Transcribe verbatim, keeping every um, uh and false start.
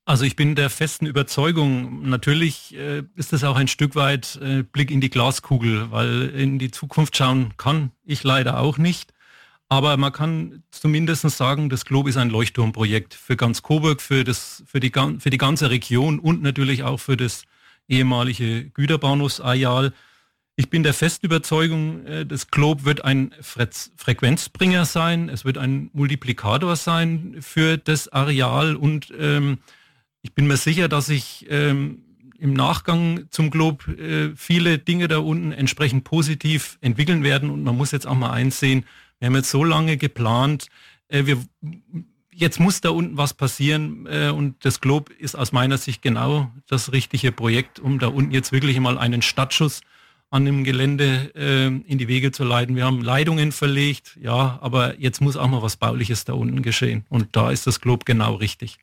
Also ich bin der festen Überzeugung, natürlich äh, ist es auch ein Stück weit äh, Blick in die Glaskugel, weil in die Zukunft schauen kann ich leider auch nicht. Aber man kann zumindest sagen, das Glob ist ein Leuchtturmprojekt für ganz Coburg, für, das, für, die, für die ganze Region und natürlich auch für das ehemalige Güterbahnhofsareal. Ich bin der festen Überzeugung, äh, das Glob wird ein Fre- Frequenzbringer sein, es wird ein Multiplikator sein für das Areal und ähm, ich bin mir sicher, dass sich ähm, im Nachgang zum Glob äh, viele Dinge da unten entsprechend positiv entwickeln werden. Und man muss jetzt auch mal einsehen, wir haben jetzt so lange geplant, äh, wir, jetzt muss da unten was passieren. Äh, und das Glob ist aus meiner Sicht genau das richtige Projekt, um da unten jetzt wirklich mal einen Startschuss an dem Gelände äh, in die Wege zu leiten. Wir haben Leitungen verlegt, ja, aber jetzt muss auch mal was Bauliches da unten geschehen. Und da ist das Glob genau richtig.